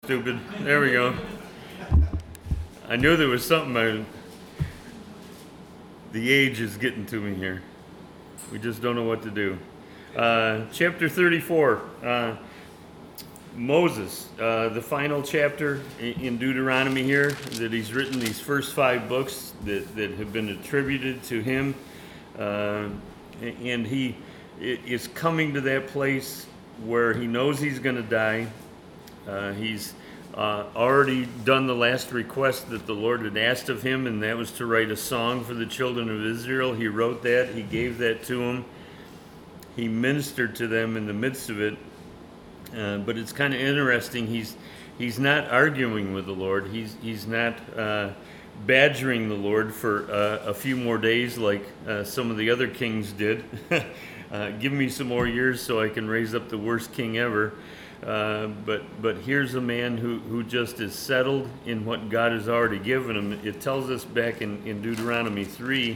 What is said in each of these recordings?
Stupid. There we go. I knew there was something. The age is getting to me here. We just don't know what to do. Chapter 34. Moses, the final chapter in Deuteronomy here, that he's written these first 5 books that have been attributed to him. And he is coming to that place where he knows he's going to die. He's already done the last request that the Lord had asked of him, and that was to write a song for the children of Israel. He wrote that. He gave that to them. He ministered to them in the midst of it. But it's kind of interesting. He's not arguing with the Lord. He's not badgering the Lord for a few more days like some of the other kings did. Give me some more years so I can raise up the worst king ever. But here's a man who just is settled in what God has already given him. It tells us back in Deuteronomy 3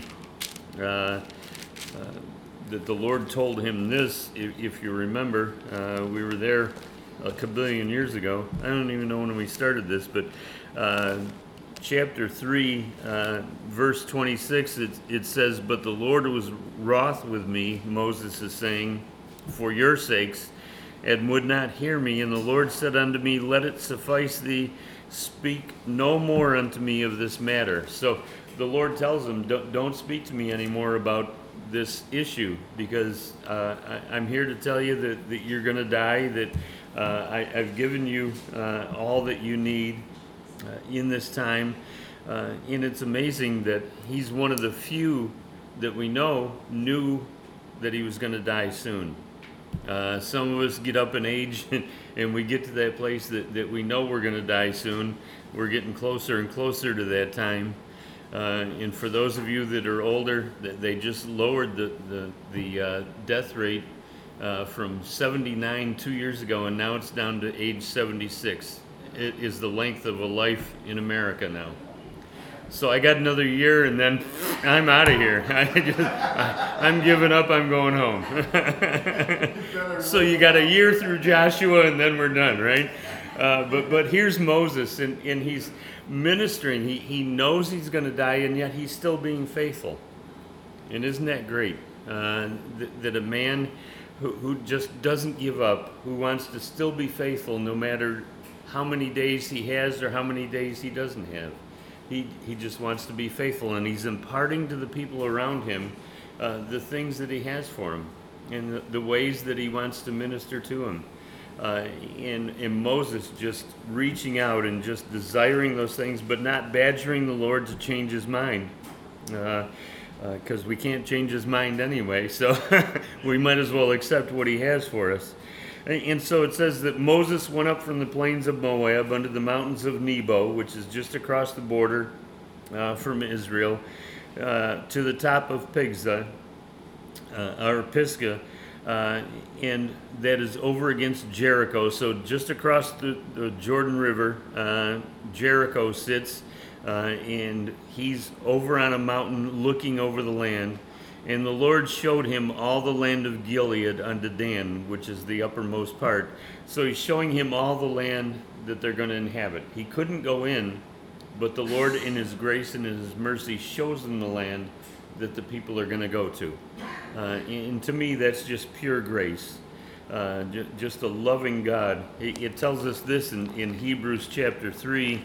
that the Lord told him this, if you remember. We were there a kabillion years ago. I don't even know when we started this, but chapter 3, verse 26, it says, "But the Lord was wroth with me," Moses is saying, "for your sakes, and would not hear me. And the Lord said unto me, Let it suffice thee, speak no more unto me of this matter." So the Lord tells him, don't speak to me anymore about this issue, because I'm here to tell you that you're going to die, that I've given you all that you need in this time. And it's amazing that he's one of the few that we know knew that he was going to die soon. Some of us get up in age and we get to that place that we know we're going to die soon. We're getting closer and closer to that time. And for those of you that are older, they just lowered the death rate from 79 2 years ago, and now it's down to age 76. It is the length of a life in America now. So I got another year, and then I'm out of here. I'm giving up. I'm going home. So you got a year through Joshua, and then we're done, right? But here's Moses, and he's ministering. He knows he's going to die, and yet he's still being faithful. And isn't that great? That a man who just doesn't give up, who wants to still be faithful no matter how many days he has or how many days he doesn't have. He just wants to be faithful, and he's imparting to the people around him the things that he has for them and the ways that he wants to minister to them. And Moses just reaching out and just desiring those things, but not badgering the Lord to change his mind, because we can't change his mind anyway, so we might as well accept what he has for us. And so it says that Moses went up from the plains of Moab unto the mountains of Nebo, which is just across the border from Israel, to the top of Pisgah, and that is over against Jericho. So just across the Jordan River, Jericho sits, and he's over on a mountain looking over the land. And the Lord showed him all the land of Gilead unto Dan, which is the uppermost part. So he's showing him all the land that they're going to inhabit. He couldn't go in, but the Lord in his grace and in his mercy shows him the land that the people are going to go to. And to me, that's just pure grace. Just a loving God. It tells us this in Hebrews chapter 3.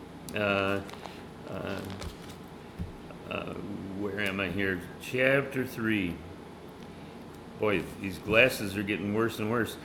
Where am I here? Chapter 3. Boy, these glasses are getting worse and worse.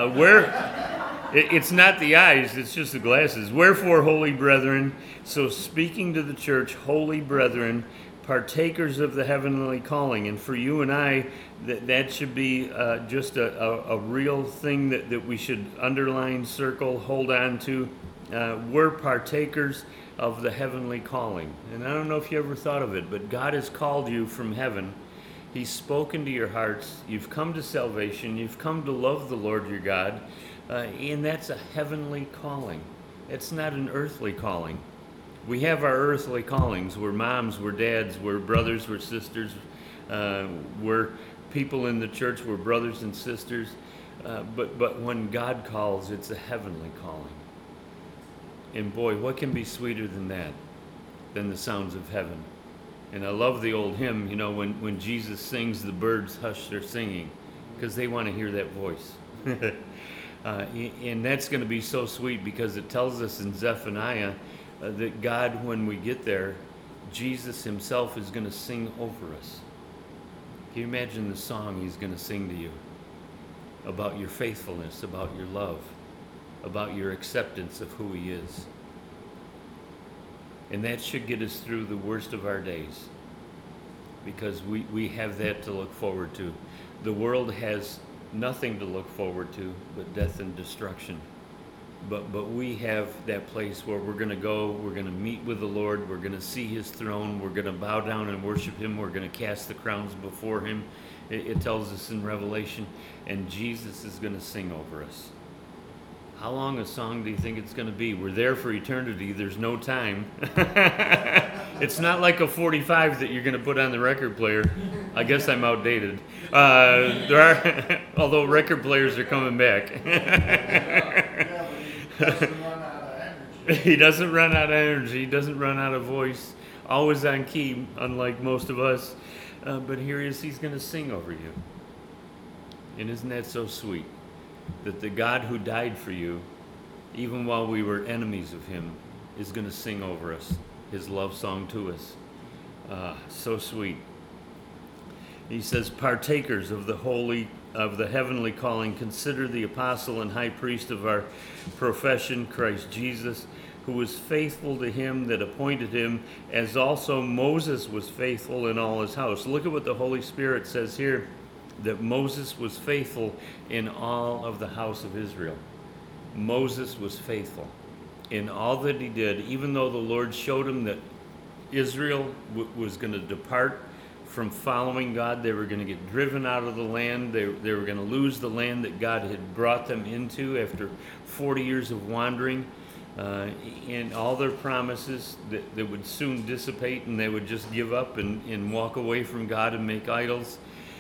It's not the eyes, it's just the glasses. "Wherefore, holy brethren," so speaking to the church, "holy brethren, partakers of the heavenly calling." And for you and I, that should be just a real thing that we should underline, circle, hold on to. We're partakers of the heavenly calling. And I don't know if you ever thought of it, but God has called you from heaven. He's spoken to your hearts. You've come to salvation. You've come to love the Lord your God. And that's a heavenly calling. It's not an earthly calling. We have our earthly callings. We're moms, we're dads, we're brothers, we're sisters. We're people in the church, we're brothers and sisters. But when God calls, it's a heavenly calling. And boy, what can be sweeter than that, than the sounds of heaven? And I love the old hymn, when Jesus sings, the birds hush their singing, because they want to hear that voice. And that's going to be so sweet, because it tells us in Zephaniah that God, when we get there, Jesus himself is going to sing over us. Can you imagine the song he's going to sing to you about your faithfulness, about your love, about your acceptance of who he is? And that should get us through the worst of our days, because we have that to look forward to. The world has nothing to look forward to but death and destruction. But we have that place where we're going to go, we're going to meet with the Lord, we're going to see his throne, we're going to bow down and worship him, we're going to cast the crowns before him. It tells us in Revelation, and Jesus is going to sing over us. How long a song do you think it's going to be? We're there for eternity. There's no time. It's not like a 45 that you're going to put on the record player. I guess I'm outdated. Although record players are coming back. He doesn't run out of energy. He doesn't run out of voice. Always on key, unlike most of us. But here he is. He's going to sing over you. And isn't that so sweet? That the God who died for you, even while we were enemies of him, is going to sing over us his love song to us. So sweet. He says, partakers of the heavenly calling, consider the apostle and high priest of our profession, Christ Jesus, who was faithful to him that appointed him, as also Moses was faithful in all his house. Look at what the Holy Spirit says here, that Moses was faithful in all of the house of Israel. Moses was faithful in all that he did, even though the Lord showed him that Israel was going to depart from following God. They were going to get driven out of the land. They were going to lose the land that God had brought them into after 40 years of wandering. And all their promises that would soon dissipate, and they would just give up and walk away from God and make idols.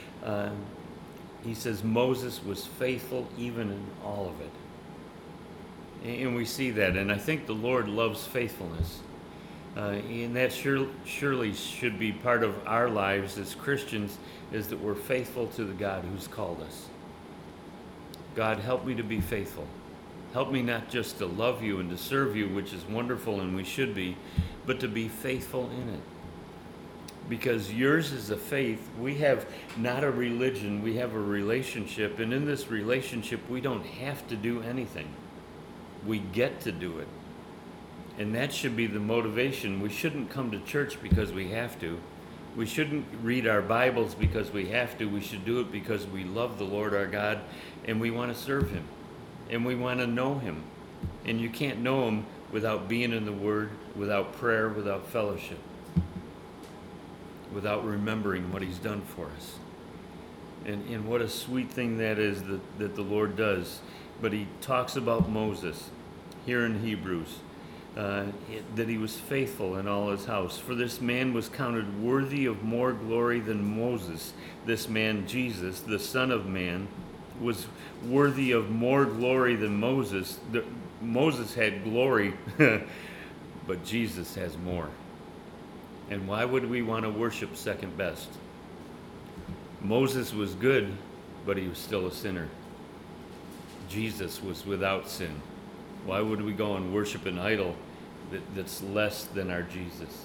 He says Moses was faithful even in all of it. And we see that, and I think the Lord loves faithfulness. And that surely should be part of our lives as Christians, is that we're faithful to the God who's called us. God, help me to be faithful. Help me not just to love you and to serve you, which is wonderful and we should be, but to be faithful in it. Because yours is a faith. We have not a religion, we have a relationship. And in this relationship, we don't have to do anything. We get to do it. And that should be the motivation. We shouldn't come to church because we have to. We shouldn't read our Bibles because we have to. We should do it because we love the Lord our God and we want to serve him. And we want to know him. And you can't know him without being in the Word, without prayer, without fellowship, without remembering what he's done for us. And what a sweet thing that is that the Lord does. But he talks about Moses here in Hebrews, that he was faithful in all his house. For this man was counted worthy of more glory than Moses. This man, Jesus, the Son of Man, was worthy of more glory than Moses. Moses had glory, but Jesus has more. And why would we want to worship second best? Moses was good, but he was still a sinner. Jesus was without sin. Why would we go and worship an idol that's less than our Jesus?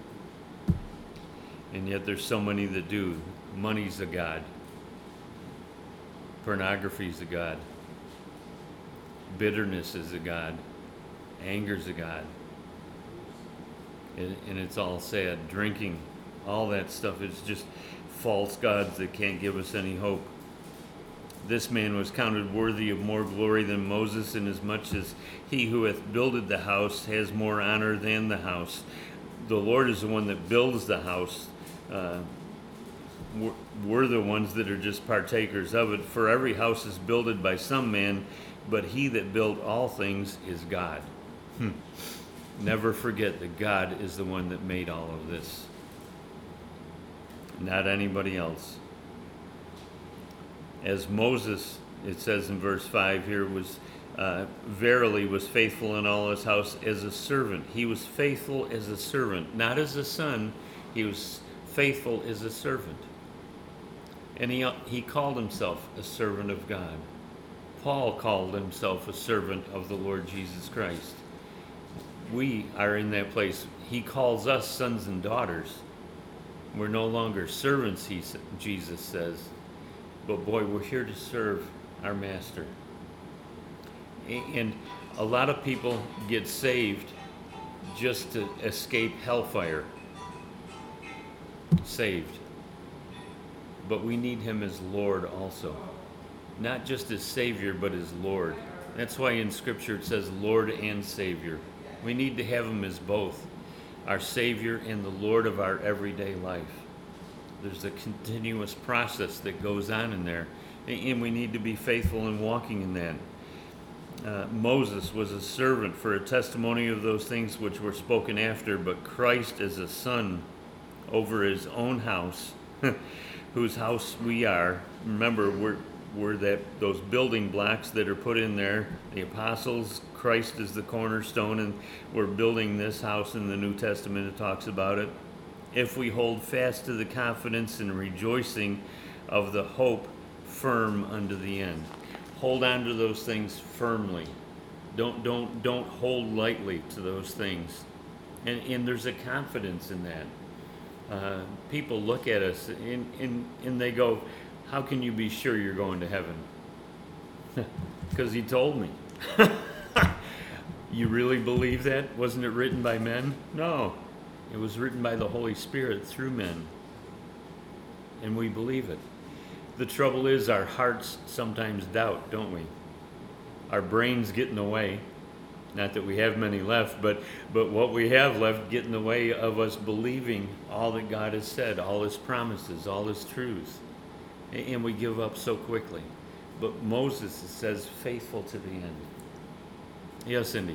And yet there's so many that do. Money's a god. Pornography's a god. Bitterness is a god. Anger's a god. And it's all sad. Drinking, all that stuff is just false gods that can't give us any hope. This man was counted worthy of more glory than Moses, inasmuch as he who hath builded the house has more honor than the house. The Lord is the one that builds the house. We're the ones that are just partakers of it. For every house is builded by some man, but he that built all things is God. Never forget that God is the one that made all of this, not anybody else. As Moses, it says in verse 5 here, was verily was faithful in all his house as a servant. He was faithful as a servant, not as a son. He was faithful as a servant. And he called himself a servant of God. Paul called himself a servant of the Lord Jesus Christ. We are in that place. He calls us sons and daughters. We're no longer servants, Jesus says. But boy, we're here to serve our master. And a lot of people get saved just to escape hellfire. Saved. But we need him as Lord also. Not just as Savior, but as Lord. That's why in Scripture it says Lord and Savior. We need to have him as both, our Savior and the Lord of our everyday life. There's a continuous process that goes on in there, and we need to be faithful in walking in that. Moses was a servant for a testimony of those things which were spoken after, but Christ is a son over his own house, whose house we are. Remember, we're those building blocks that are put in there. The apostles, Christ is the cornerstone, and we're building this house in the New Testament. It talks about it. If we hold fast to the confidence and rejoicing of the hope firm unto the end. Hold on to those things firmly. Don't hold lightly to those things. And there's a confidence in that. People look at us and they go, how can you be sure you're going to heaven? Because he told me. You really believe that? Wasn't it written by men? No. It was written by the Holy Spirit through men. And we believe it. The trouble is our hearts sometimes doubt, don't we? Our brains get in the way. Not that we have many left, but what we have left get in the way of us believing all that God has said, all his promises, all his truths. And we give up so quickly. But Moses says, faithful to the end. Yes, Cindy.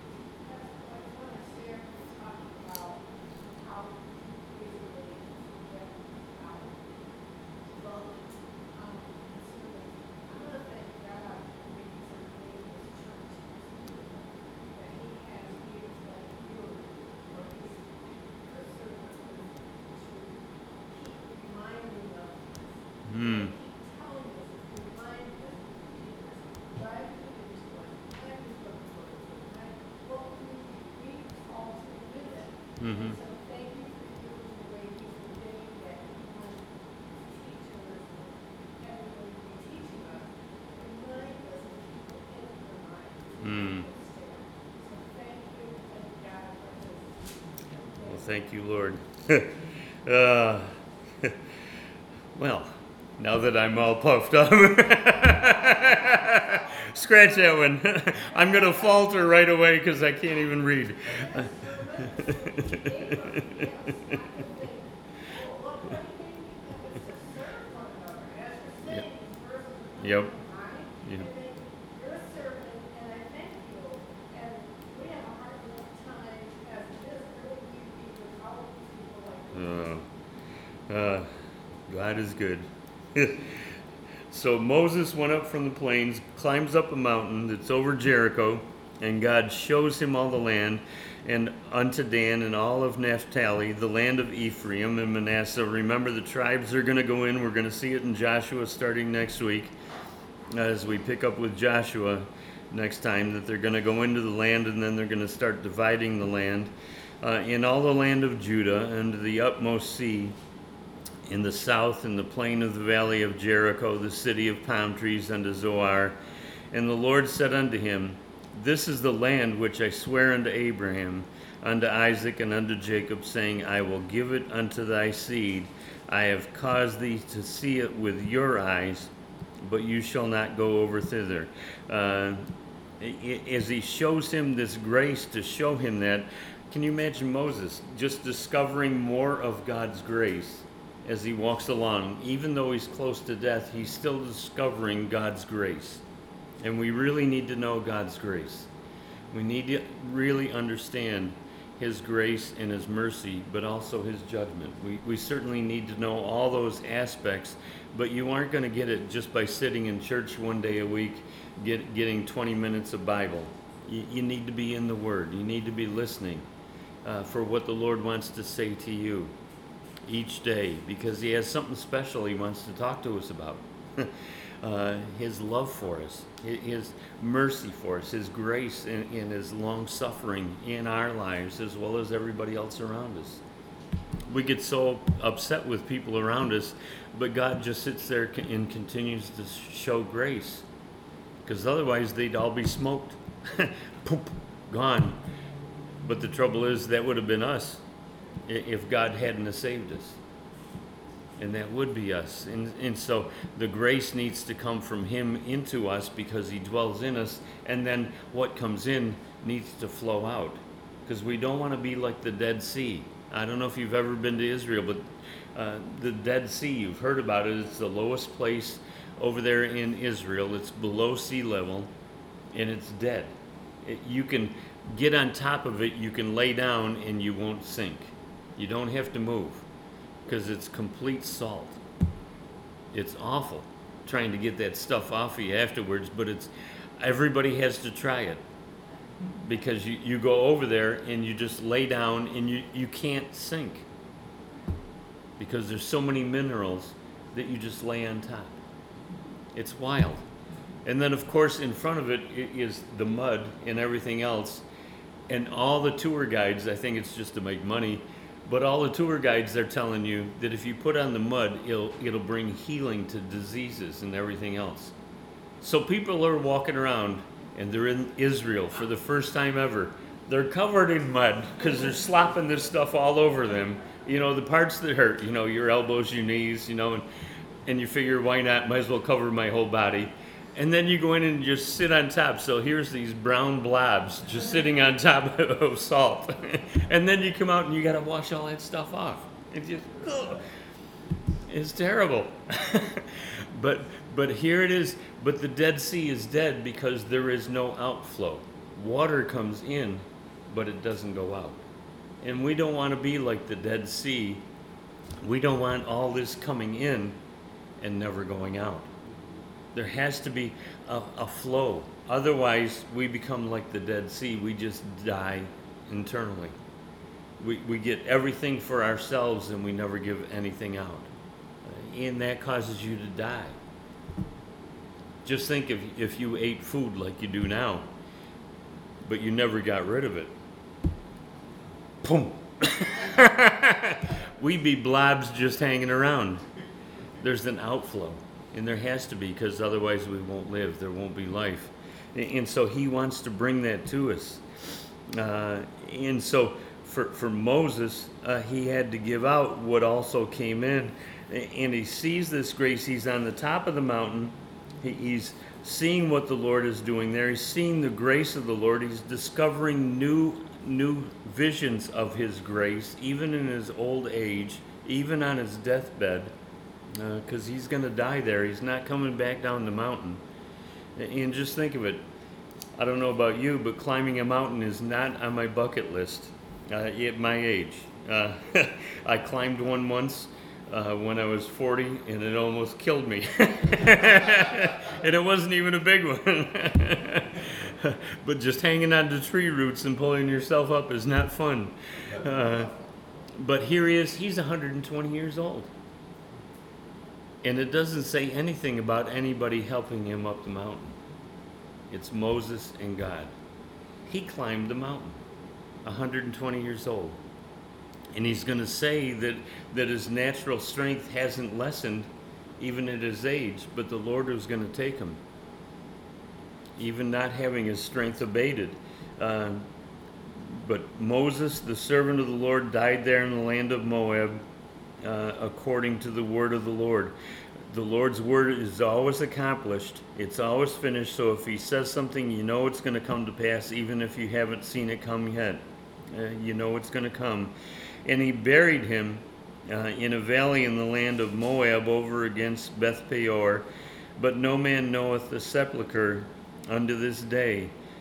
Mm-hmm. Well, thank you, Lord. Well, now that I'm all puffed up, scratch that one. I'm going to falter right away because I can't even read. Yep. Yep. God is good. So Moses went up from the plains, climbs up a mountain that's over Jericho, and God shows him all the land, and unto Dan and all of Naphtali, the land of Ephraim and Manasseh. Remember, the tribes are going to go in. We're going to see it in Joshua starting next week as we pick up with Joshua next time, that they're going to go into the land and then they're going to start dividing the land. In all the land of Judah, and the utmost sea, in the south, in the plain of the valley of Jericho, the city of palm trees, unto Zoar. And the Lord said unto him, This is the land which I swear unto Abraham, unto Isaac, and unto Jacob, saying, I will give it unto thy seed. I have caused thee to see it with your eyes, but you shall not go over thither. As he shows him this grace to show him that, can you imagine Moses just discovering more of God's grace as he walks along? Even though he's close to death, he's still discovering God's grace. And we really need to know God's grace. We need to really understand His grace and His mercy, but also His judgment. We certainly need to know all those aspects, but you aren't going to get it just by sitting in church one day a week, getting 20 minutes of Bible. You need to be in the Word. You need to be listening for what the Lord wants to say to you each day, because He has something special He wants to talk to us about. His love for us, His mercy for us, His grace and His long suffering in our lives as well as everybody else around us. We get so upset with people around us, but God just sits there and continues to show grace, because otherwise they'd all be smoked. Poop, gone. But the trouble is, that would have been us if God hadn't saved us. And that would be us. And so the grace needs to come from Him into us because He dwells in us. And then what comes in needs to flow out. Because we don't want to be like the Dead Sea. I don't know if you've ever been to Israel, but the Dead Sea, you've heard about it. It's the lowest place over there in Israel. It's below sea level, and it's dead. You can get on top of it, you can lay down, and you won't sink. You don't have to move, because it's complete salt. It's awful trying to get that stuff off of you afterwards, but everybody has to try it, because you go over there and you just lay down and you can't sink, because there's so many minerals that you just lay on top. It's wild. And then, of course, in front of it is the mud and everything else. And all the tour guides, I think it's just to make money, but all the tour guides, they're telling you that if you put on the mud, it'll bring healing to diseases and everything else. So people are walking around, and they're in Israel for the first time ever. They're covered in mud because they're slopping this stuff all over them. You know, the parts that hurt, your elbows, your knees, and you figure, why not? Might as well cover my whole body. And then you go in and just sit on top. So here's these brown blobs just sitting on top of salt. And then you come out and you got to wash all that stuff off. It's terrible. But here it is. But the Dead Sea is dead because there is no outflow. Water comes in, but it doesn't go out. And we don't want to be like the Dead Sea. We don't want all this coming in and never going out. There has to be a flow. Otherwise, we become like the Dead Sea. We just die internally. We get everything for ourselves and we never give anything out. And that causes you to die. Just think if you ate food like you do now, but you never got rid of it. Boom. We'd be blobs just hanging around. There's an outflow. And there has to be, because otherwise we won't live. There won't be life. And so He wants to bring that to us. And so for Moses, he had to give out what also came in. And he sees this grace. He's on the top of the mountain. He's seeing what the Lord is doing there. He's seeing the grace of the Lord. He's discovering new visions of His grace, even in his old age, even on his deathbed. Because he's going to die there. He's not coming back down the mountain. And just think of it. I don't know about you, but climbing a mountain is not on my bucket list at my age. I climbed one once when I was 40, and it almost killed me. And it wasn't even a big one. But just hanging on to tree roots and pulling yourself up is not fun. But here he is. He's 120 years old. And it doesn't say anything about anybody helping him up the mountain. It's Moses and God. He climbed the mountain, 120 years old. And he's going to say that his natural strength hasn't lessened even at his age, but the Lord was going to take him, even not having his strength abated. But Moses, the servant of the Lord, died there in the land of Moab, according to the word of the Lord. The Lord's word is always accomplished. It's always finished. So if He says something, you know it's going to come to pass, even if you haven't seen it come yet. You know it's going to come. And he buried him in a valley in the land of Moab over against Beth Peor. But no man knoweth the sepulchre unto this day.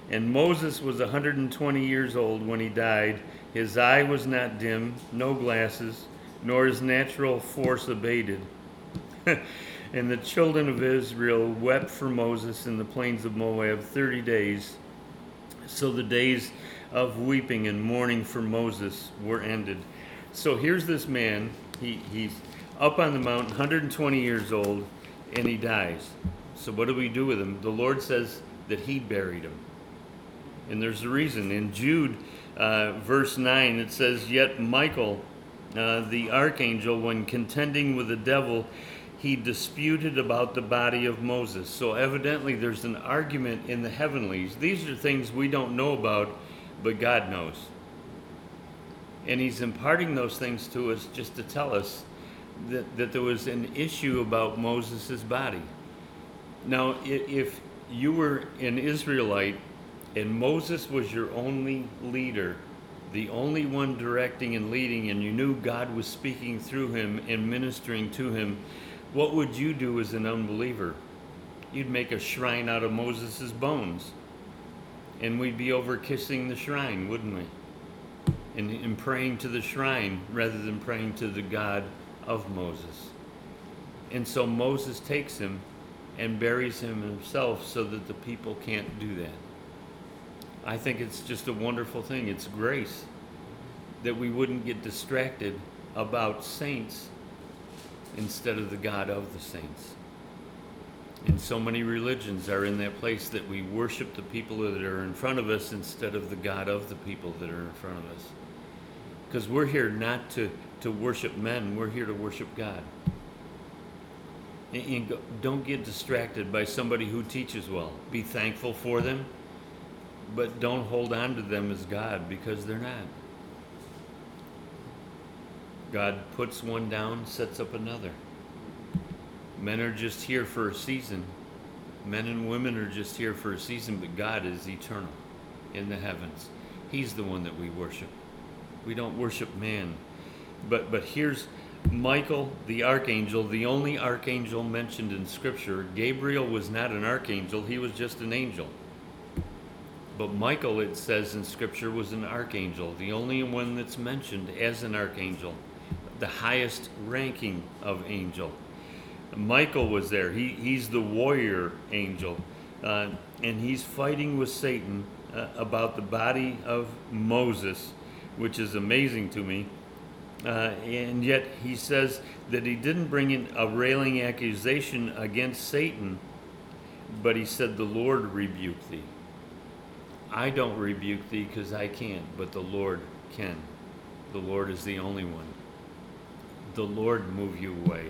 And Moses was 120 years old when he died. His eye was not dim, no glasses, nor his natural force abated. And the children of Israel wept for Moses in the plains of Moab 30 days. So the days of weeping and mourning for Moses were ended. So here's this man. He's up on the mountain, 120 years old, and he dies. So what do we do with him? The Lord says that he buried him. And there's a reason. In Jude, verse 9, it says, "Yet Michael, the archangel, when contending with the devil, he disputed about the body of Moses." So evidently there's an argument in the heavenlies. These are things we don't know about, but God knows. And he's imparting those things to us just to tell us that there was an issue about Moses' body. Now, if you were an Israelite and Moses was your only leader, the only one directing and leading, and you knew God was speaking through him and ministering to him, what would you do as an unbeliever? You'd make a shrine out of Moses' bones. And we'd be over kissing the shrine, wouldn't we? And praying to the shrine rather than praying to the God of Moses. And so Moses takes him and buries him himself so that the people can't do that. I think it's just a wonderful thing. It's grace that we wouldn't get distracted about saints instead of the God of the saints. And so many religions are in that place that we worship the people that are in front of us instead of the God of the people that are in front of us. Because we're here not to worship men, we're here to worship God. And don't get distracted by somebody who teaches well. Be thankful for them, but don't hold on to them as God, because they're not. God puts one down, sets up another. Men are just here for a season. Men and women are just here for a season, but God is eternal in the heavens. He's the one that we worship. We don't worship man. But here's Michael, the archangel, the only archangel mentioned in Scripture. Gabriel was not an archangel, he was just an angel. But Michael, it says in Scripture, was an archangel, the only one that's mentioned as an archangel, the highest ranking of angel. Michael was there. He's the warrior angel, and he's fighting with Satan about the body of Moses, which is amazing to me. And yet he says that he didn't bring in a railing accusation against Satan, but he said, "The Lord rebuke thee." I don't rebuke thee because I can't, but the Lord can. The Lord is the only one. The Lord move you away.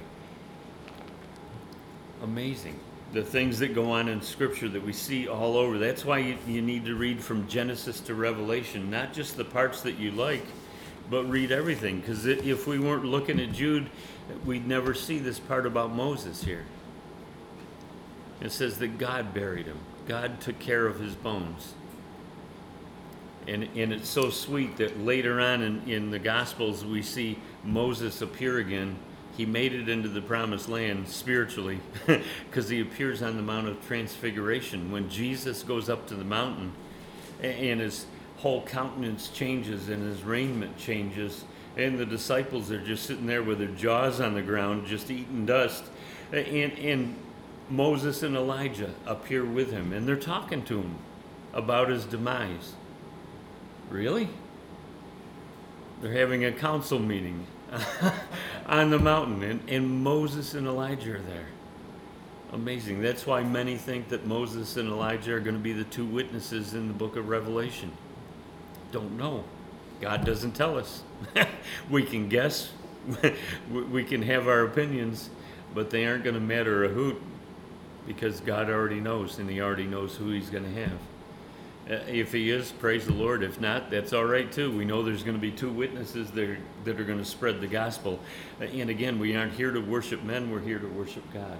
Amazing. The things that go on in Scripture that we see all over. That's why you need to read from Genesis to Revelation, not just the parts that you like, but read everything. Because if we weren't looking at Jude, we'd never see this part about Moses here. It says that God buried him. God took care of his bones. And it's so sweet that later on in the Gospels we see Moses appear again. He made it into the promised land spiritually because he appears on the Mount of Transfiguration. When Jesus goes up to the mountain and his whole countenance changes and his raiment changes, and the disciples are just sitting there with their jaws on the ground, just eating dust. And Moses and Elijah appear with him, and they're talking to him about his demise. Really? They're having a council meeting on the mountain, and Moses and Elijah are there. Amazing. That's why many think that Moses and Elijah are going to be the two witnesses in the book of Revelation. Don't know. God doesn't tell us. We can guess. We can have our opinions, but they aren't going to matter a hoot because God already knows, and he already knows who he's going to have. If he is, praise the Lord. If not, that's all right too. We know there's going to be two witnesses that are going to spread the gospel. And again, we aren't here to worship men, we're here to worship God.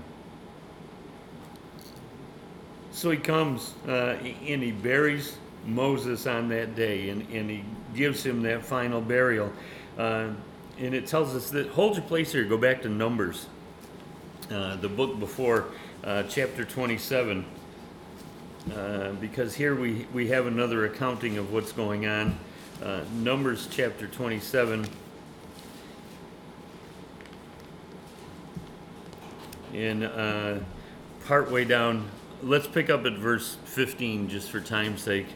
So he comes and he buries Moses on that day, and he gives him that final burial. And it tells us that, hold your place here, go back to Numbers, the book before chapter 27. because here we have another accounting of what's going on. Numbers chapter 27. And part way down, let's pick up at verse 15 just for time's sake.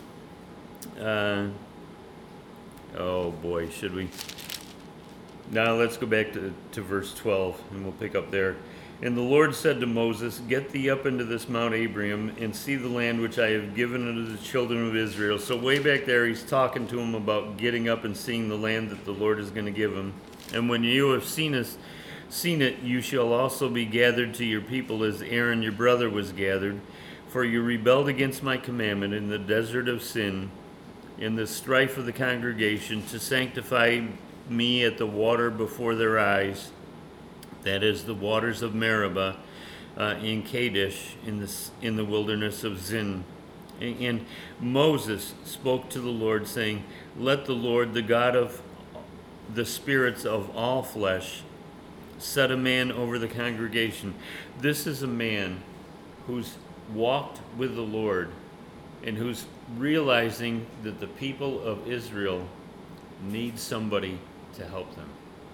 Oh boy, should we? Now let's go back to verse 12 and we'll pick up there. And the Lord said to Moses, "Get thee up into this Mount Abraham and see the land which I have given unto the children of Israel." So way back there he's talking to him about getting up and seeing the land that the Lord is going to give him. "And when you have seen it, you shall also be gathered to your people as Aaron your brother was gathered. For you rebelled against my commandment in the desert of Sin, in the strife of the congregation, to sanctify me at the water before their eyes, that is, the waters of Meribah, in Kadesh, in the wilderness of Zin." And Moses spoke to the Lord, saying, "Let the Lord, the God of the spirits of all flesh, set a man over the congregation." This is a man who's walked with the Lord and who's realizing that the people of Israel need somebody to help them.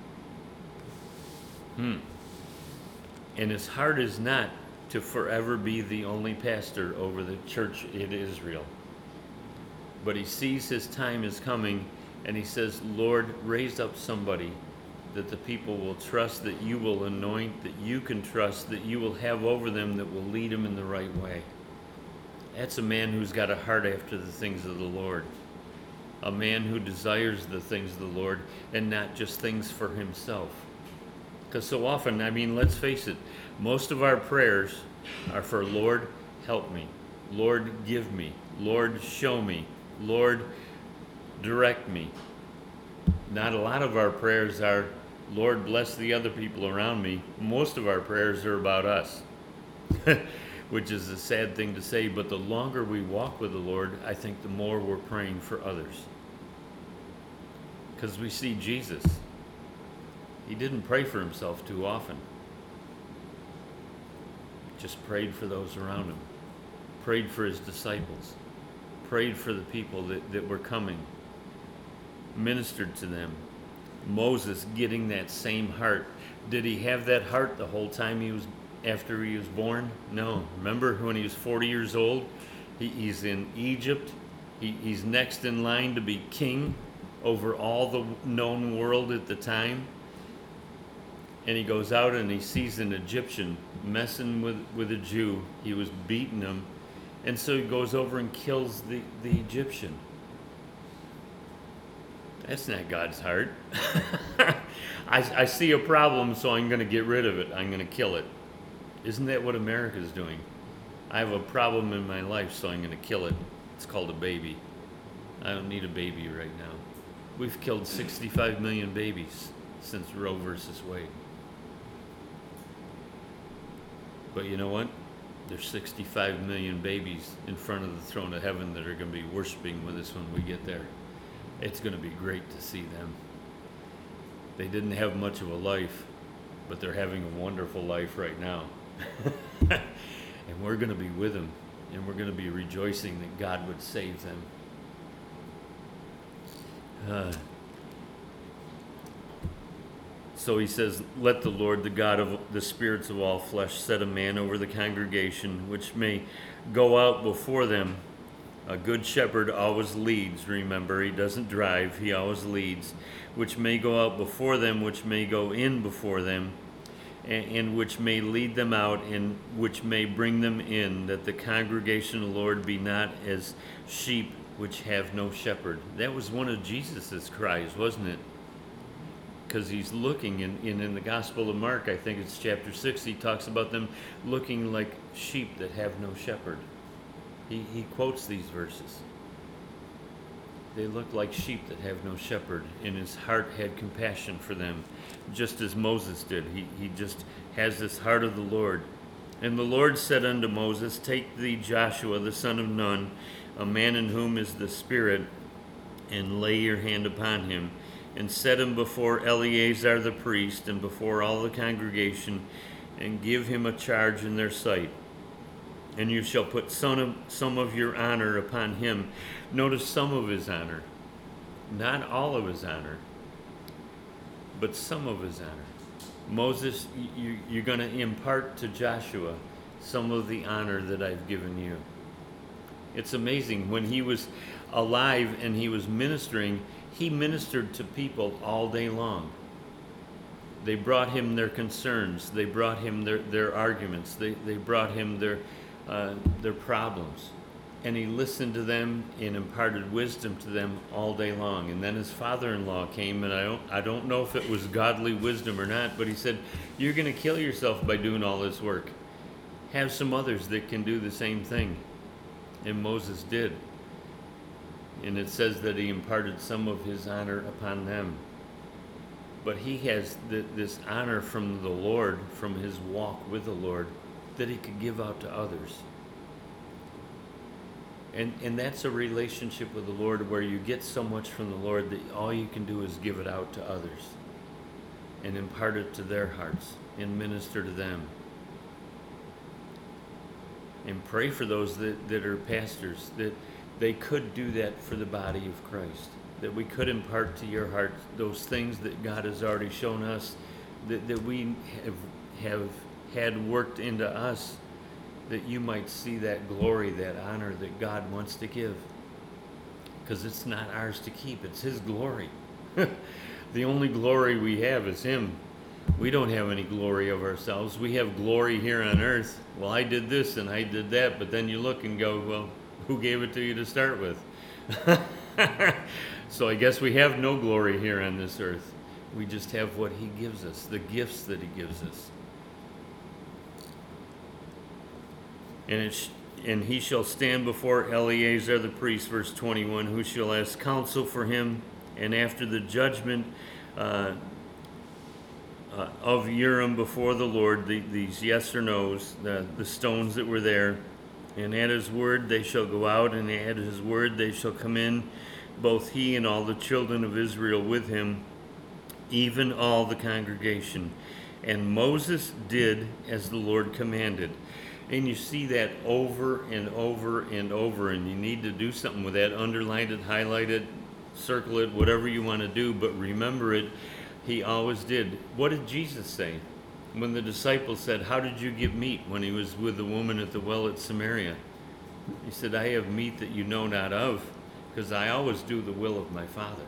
And his heart is not to forever be the only pastor over the church in Israel. But he sees his time is coming, and he says, "Lord, raise up somebody that the people will trust, that you will anoint, that you can trust, that you will have over them, that will lead them in the right way." That's a man who's got a heart after the things of the Lord. A man who desires the things of the Lord and not just things for himself. Because so often, I mean, let's face it, most of our prayers are for, "Lord, help me. Lord, give me. Lord, show me. Lord, direct me." Not a lot of our prayers are, "Lord, bless the other people around me." Most of our prayers are about us, which is a sad thing to say, but the longer we walk with the Lord, I think the more we're praying for others. Because we see Jesus. He didn't pray for himself too often. Just prayed for those around him. Prayed for his disciples. Prayed for the people that were coming. Ministered to them. Moses getting that same heart. Did he have that heart the whole time after he was born? No. Remember when he was 40 years old? He's in Egypt. He's next in line to be king over all the known world at the time. And he goes out and he sees an Egyptian messing with a Jew. He was beating him. And so he goes over and kills the Egyptian. That's not God's heart. I see a problem, so I'm going to get rid of it. I'm going to kill it. Isn't that what America's doing? I have a problem in my life, so I'm going to kill it. It's called a baby. I don't need a baby right now. We've killed 65 million babies since Roe versus Wade. But you know what? There's 65 million babies in front of the throne of heaven that are going to be worshiping with us when we get there. It's going to be great to see them. They didn't have much of a life, but they're having a wonderful life right now. And we're going to be with them, and we're going to be rejoicing that God would save them. So he says, "Let the Lord, the God of the spirits of all flesh, set a man over the congregation, which may go out before them." A good shepherd always leads, remember. He doesn't drive, he always leads. "Which may go out before them, which may go in before them, and which may lead them out, and which may bring them in, that the congregation of the Lord be not as sheep which have no shepherd." That was one of Jesus's cries, wasn't it? Because he's looking in the Gospel of Mark, I think it's chapter 6, he talks about them looking like sheep that have no shepherd. He quotes these verses. They look like sheep that have no shepherd, and his heart had compassion for them, just as Moses did. He just has this heart of the Lord. "And the Lord said unto Moses, Take thee Joshua the son of Nun, a man in whom is the Spirit, and lay your hand upon him, and set him before Eleazar the priest, and before all the congregation, and give him a charge in their sight. and you shall put some of your honor upon him. Notice some of his honor, not all of his honor, but some of his honor. Moses, you're going to impart to Joshua some of the honor that I've given you. It's amazing. When he was alive and he was ministering, he ministered to people all day long. They brought him their concerns. They brought him their arguments. They brought him their problems. And he listened to them and imparted wisdom to them all day long. And then his father-in-law came, and I don't know if it was godly wisdom or not, but he said, you're going to kill yourself by doing all this work. Have some others that can do the same thing. And Moses did. And it says that he imparted some of his honor upon them. But he has this honor from the Lord, from his walk with the Lord, that he could give out to others. And that's a relationship with the Lord where you get so much from the Lord that all you can do is give it out to others and impart it to their hearts and minister to them. And pray for those that are pastors, that they could do that for the body of Christ, that we could impart to your heart those things that God has already shown us, that we have had worked into us, that you might see that glory, that honor that God wants to give. Because it's not ours to keep, it's his glory. The only glory we have is him. We don't have any glory of ourselves. We have glory here on earth. Well, I did this and I did that, but then you look and go, well, who gave it to you to start with? So I guess we have no glory here on this earth. We just have what he gives us, the gifts that he gives us. And he shall stand before Eleazar the priest, verse 21, who shall ask counsel for him, and after the judgment of Urim before the Lord, these yes or no's, the stones that were there, and at his word they shall go out, and at his word they shall come in, both he and all the children of Israel with him, even all the congregation. And Moses did as the Lord commanded. And you see that over and over and over, and you need to do something with that. Underline it, highlight it, circle it, whatever you want to do, but remember it. He always did. What did Jesus say? When the disciples said, how did you get meat when he was with the woman at the well at Samaria? He said, I have meat that you know not of, because I always do the will of my Father.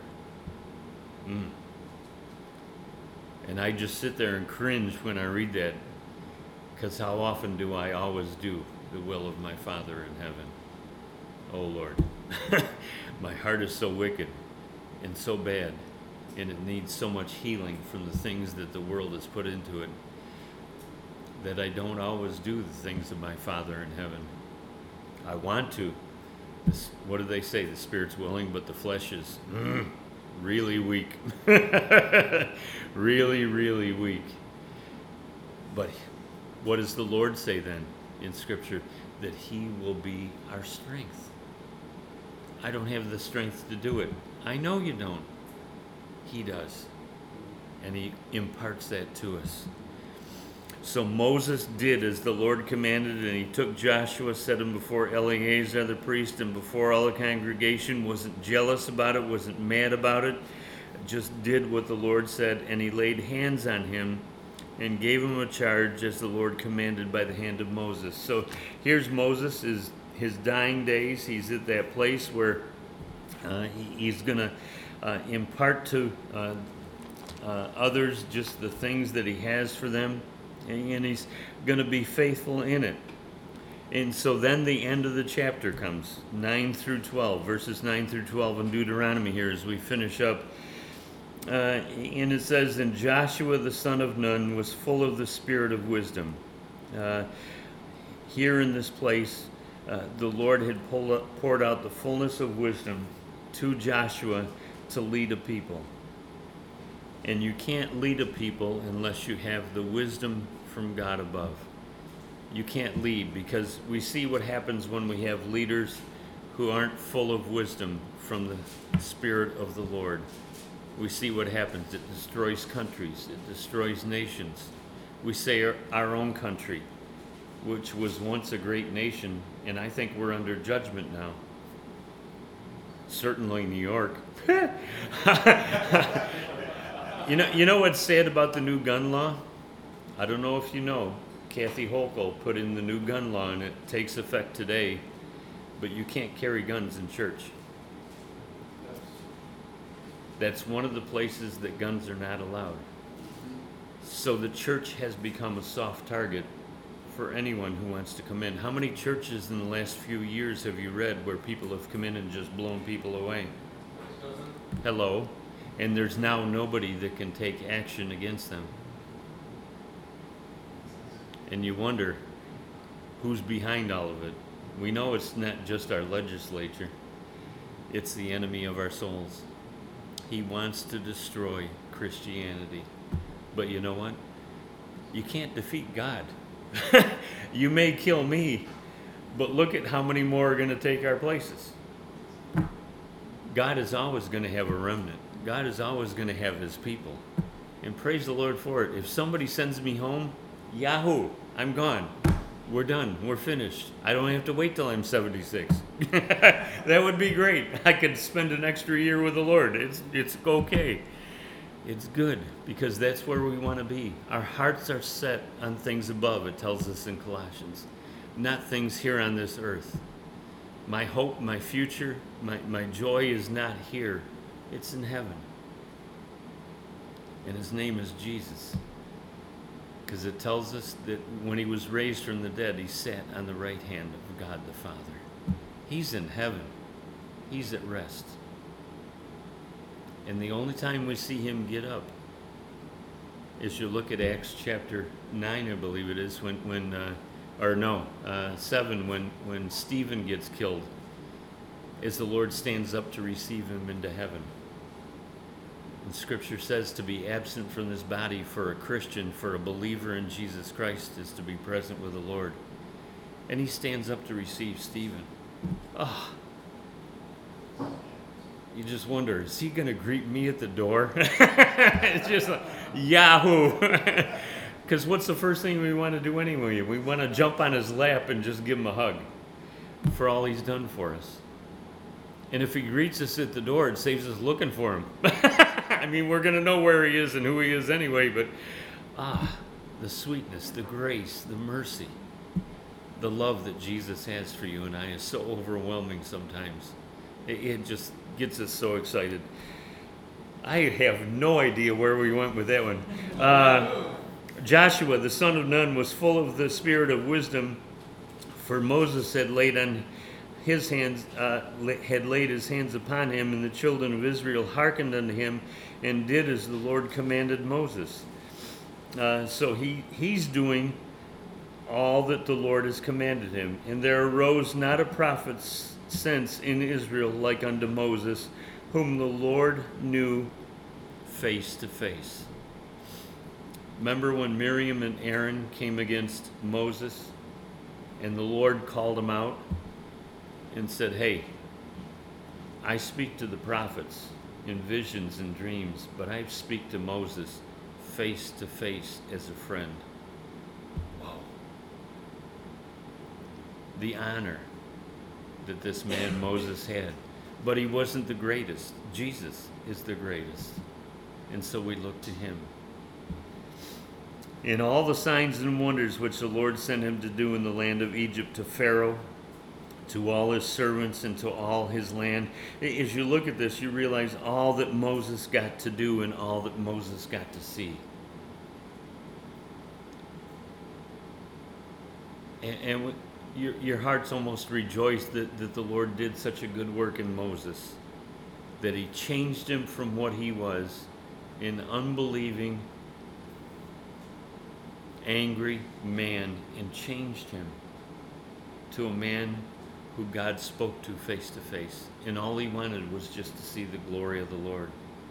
And I just sit there and cringe when I read that, because how often do I always do the will of my Father in heaven? Oh, Lord. My heart is so wicked and so bad, and it needs so much healing from the things that the world has put into it, that I don't always do the things of my Father in heaven. I want to. What do they say? The spirit's willing, but the flesh is really weak. Really, really weak. But what does the Lord say then in Scripture? That he will be our strength. I don't have the strength to do it. I know you don't. He does. And he imparts that to us. So Moses did as the Lord commanded, and he took Joshua, set him before Eleazar the priest and before all the congregation, wasn't jealous about it, wasn't mad about it, just did what the Lord said, and he laid hands on him and gave him a charge as the Lord commanded by the hand of Moses. So here's Moses, his dying days. He's at that place where he's going to impart to others just the things that he has for them, and he's going to be faithful in it. And so then the end of the chapter comes, 9 through 12, verses 9 through 12 in Deuteronomy here as we finish up. And it says, and Joshua the son of Nun was full of the spirit of wisdom. Here in this place, the Lord had poured out the fullness of wisdom to Joshua to lead a people. And you can't lead a people unless you have the wisdom from God above. You can't lead, because we see what happens when we have leaders who aren't full of wisdom from the Spirit of the Lord. We see what happens. It destroys countries. It destroys nations. We say our own country. which was once a great nation, and I think we're under judgment now. Certainly New York. You know what's sad about the new gun law? I don't know if you know. Kathy Hochul put in the new gun law, and it takes effect today, but you can't carry guns in church. That's one of the places that guns are not allowed. So the church has become a soft target for anyone who wants to come in. How many churches in the last few years have you read where people have come in and just blown people away? Hello? And there's now nobody that can take action against them. And you wonder who's behind all of it. We know it's not just our legislature. It's the enemy of our souls. He wants to destroy Christianity. But you know what? You can't defeat God. You may kill me, but look at how many more are going to take our places. God is always going to have a remnant. God is always going to have his people. And praise the Lord for it. If somebody sends me home, Yahoo, I'm gone. We're done. We're finished. I don't have to wait till I'm 76. That would be great. I could spend an extra year with the Lord. It's okay. It's good, because that's where we want to be. Our hearts are set on things above, it tells us in Colossians, not things here on this earth. My hope, my future, my joy is not here. It's in heaven. And his name is Jesus. Because it tells us that when he was raised from the dead, he sat on the right hand of God the Father. He's in heaven. He's at rest. And the only time we see him get up is you look at Acts chapter 9, I believe it is, 7, when Stephen gets killed, as the Lord stands up to receive him into heaven. And Scripture says to be absent from this body for a Christian, for a believer in Jesus Christ, is to be present with the Lord. And he stands up to receive Stephen. Oh, you just wonder, is he going to greet me at the door? It's just like, Yahoo! Because what's the first thing we want to do anyway? We want to jump on his lap and just give him a hug for all he's done for us. And if he greets us at the door, it saves us looking for him. I mean, we're going to know where he is and who he is anyway, but the sweetness, the grace, the mercy, the love that Jesus has for you and I is so overwhelming sometimes. It just gets us so excited. I have no idea where we went with that one. Joshua, the son of Nun, was full of the spirit of wisdom, for Moses had laid his hands upon him, and the children of Israel hearkened unto him and did as the Lord commanded Moses. So he's doing all that the Lord has commanded him. And there arose not a prophet since in Israel like unto Moses, whom the Lord knew face to face. Remember when Miriam and Aaron came against Moses, and the Lord called them out and said, hey, I speak to the prophets in visions and dreams, but I speak to Moses face to face as a friend. Wow. The honor that this man Moses had. But he wasn't the greatest. Jesus is the greatest. And so we look to him. In all the signs and wonders which the Lord sent him to do in the land of Egypt, to Pharaoh, to all his servants, and to all his land. As you look at this, you realize all that Moses got to do and all that Moses got to see. And your hearts almost rejoice that the Lord did such a good work in Moses, that he changed him from what he was, an unbelieving, angry man, and changed him to a man who God spoke to face, and all he wanted was just to see the glory of the Lord.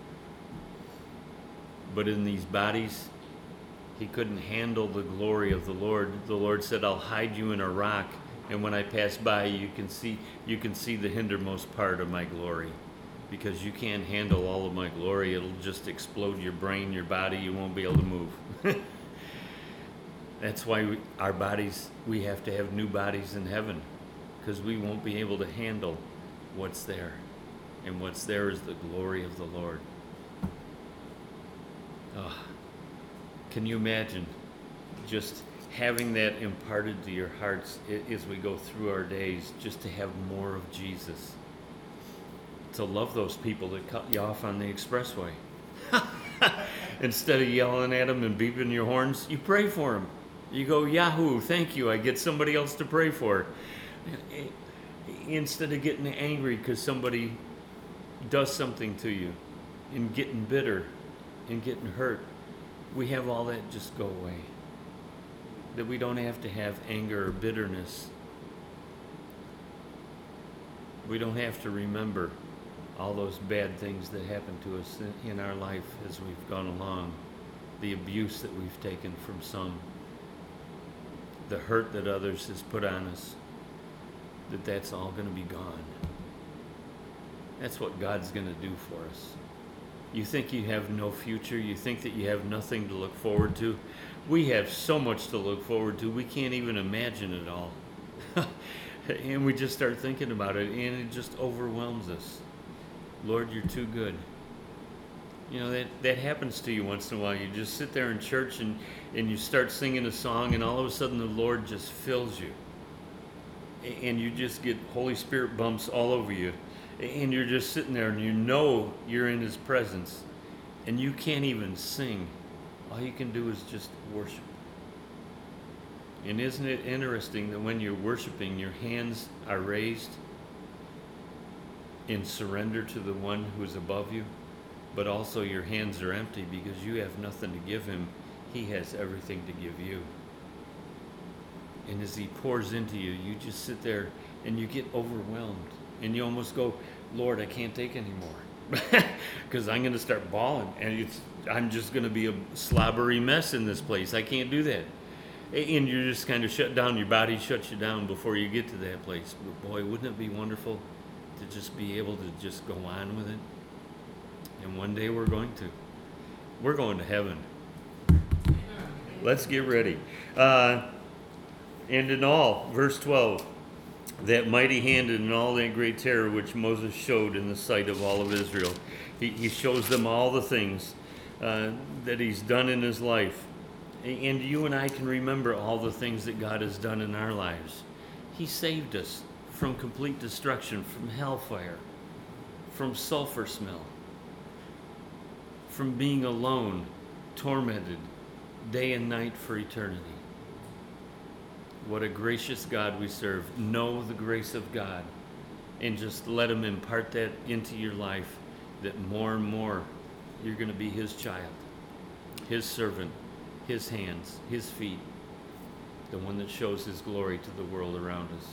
But in these bodies, he couldn't handle the glory of the Lord. The Lord said, I'll hide you in a rock, and when I pass by, you can see the hindermost part of my glory. Because you can't handle all of my glory. It'll just explode your brain, your body. You won't be able to move. That's why we have to have new bodies in heaven, because we won't be able to handle what's there. And what's there is the glory of the Lord. Oh, can you imagine just having that imparted to your hearts as we go through our days, just to have more of Jesus? To love those people that cut you off on the expressway. Instead of yelling at them and beeping your horns, you pray for them. You go, Yahoo, thank you, I get somebody else to pray for. Instead of getting angry because somebody does something to you and getting bitter and getting hurt, we have all that just go away. That we don't have to have anger or bitterness. We don't have to remember all those bad things that happened to us in our life as we've gone along, the abuse that we've taken from some, the hurt that others has put on us, that's all going to be gone. That's what God's going to do for us. You think you have no future? You think that you have nothing to look forward to? We have so much to look forward to, we can't even imagine it all. And we just start thinking about it, and it just overwhelms us. Lord, you're too good. You know, that happens to you once in a while. You just sit there in church and you start singing a song, and all of a sudden the Lord just fills you. And you just get Holy Spirit bumps all over you. And you're just sitting there and you know you're in His presence. And you can't even sing. All you can do is just worship. And isn't it interesting that when you're worshiping, your hands are raised in surrender to the one who is above you, but also your hands are empty because you have nothing to give Him. He has everything to give you. And as He pours into you, you just sit there and you get overwhelmed. And you almost go, Lord, I can't take anymore. Because I'm going to start bawling. And I'm just going to be a slobbery mess in this place. I can't do that. And you just kind of shut down. Your body shuts you down before you get to that place. But boy, wouldn't it be wonderful to just be able to just go on with it? And one day we're going to. We're going to heaven. Let's get ready. And in all, verse 12, that mighty hand and all that great terror which Moses showed in the sight of all of Israel. He shows them all the things that he's done in his life. And you and I can remember all the things that God has done in our lives. He saved us from complete destruction, from hellfire, from sulfur smell, from being alone, tormented, day and night for eternity. What a gracious God we serve. Know the grace of God and just let Him impart that into your life, that more and more you're going to be His child, His servant, His hands, His feet, the one that shows His glory to the world around us.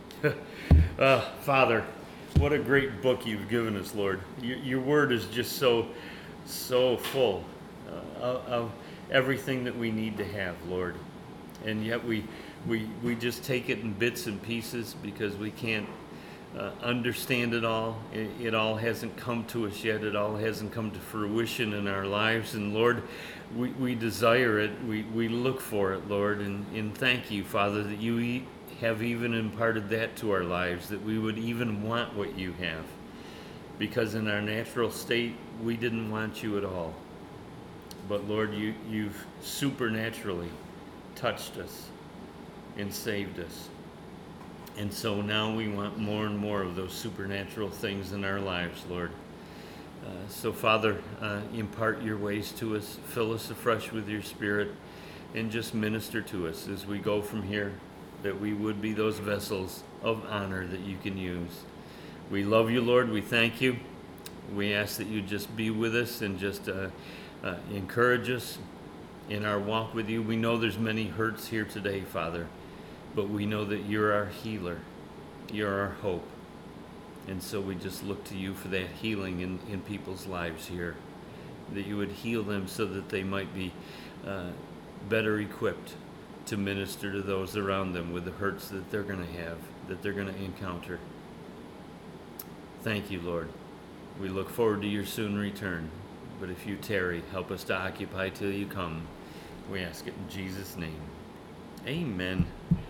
Father, what a great book you've given us, Lord. Your word is just so full of everything that we need to have, Lord. And yet we just take it in bits and pieces because we can't understand it all. It all hasn't come to us yet. It all hasn't come to fruition in our lives. And Lord, we desire it. We look for it, Lord. And thank you, Father, that you have even imparted that to our lives, that we would even want what you have. Because in our natural state, we didn't want you at all. But Lord, you've supernaturally touched us and saved us. And so now we want more and more of those supernatural things in our lives, Lord. So Father, impart your ways to us, fill us afresh with your Spirit, and just minister to us as we go from here, that we would be those vessels of honor that you can use. We love you, Lord. We thank you. We ask that you just be with us and just encourage us in our walk with you. We know there's many hurts here today, Father, but we know that you're our healer. You're our hope. And so we just look to you for that healing in people's lives here, that you would heal them so that they might be better equipped to minister to those around them with the hurts that they're going to have, that they're going to encounter. Thank you, Lord. We look forward to your soon return. But if you tarry, help us to occupy till you come. We ask it in Jesus' name. Amen.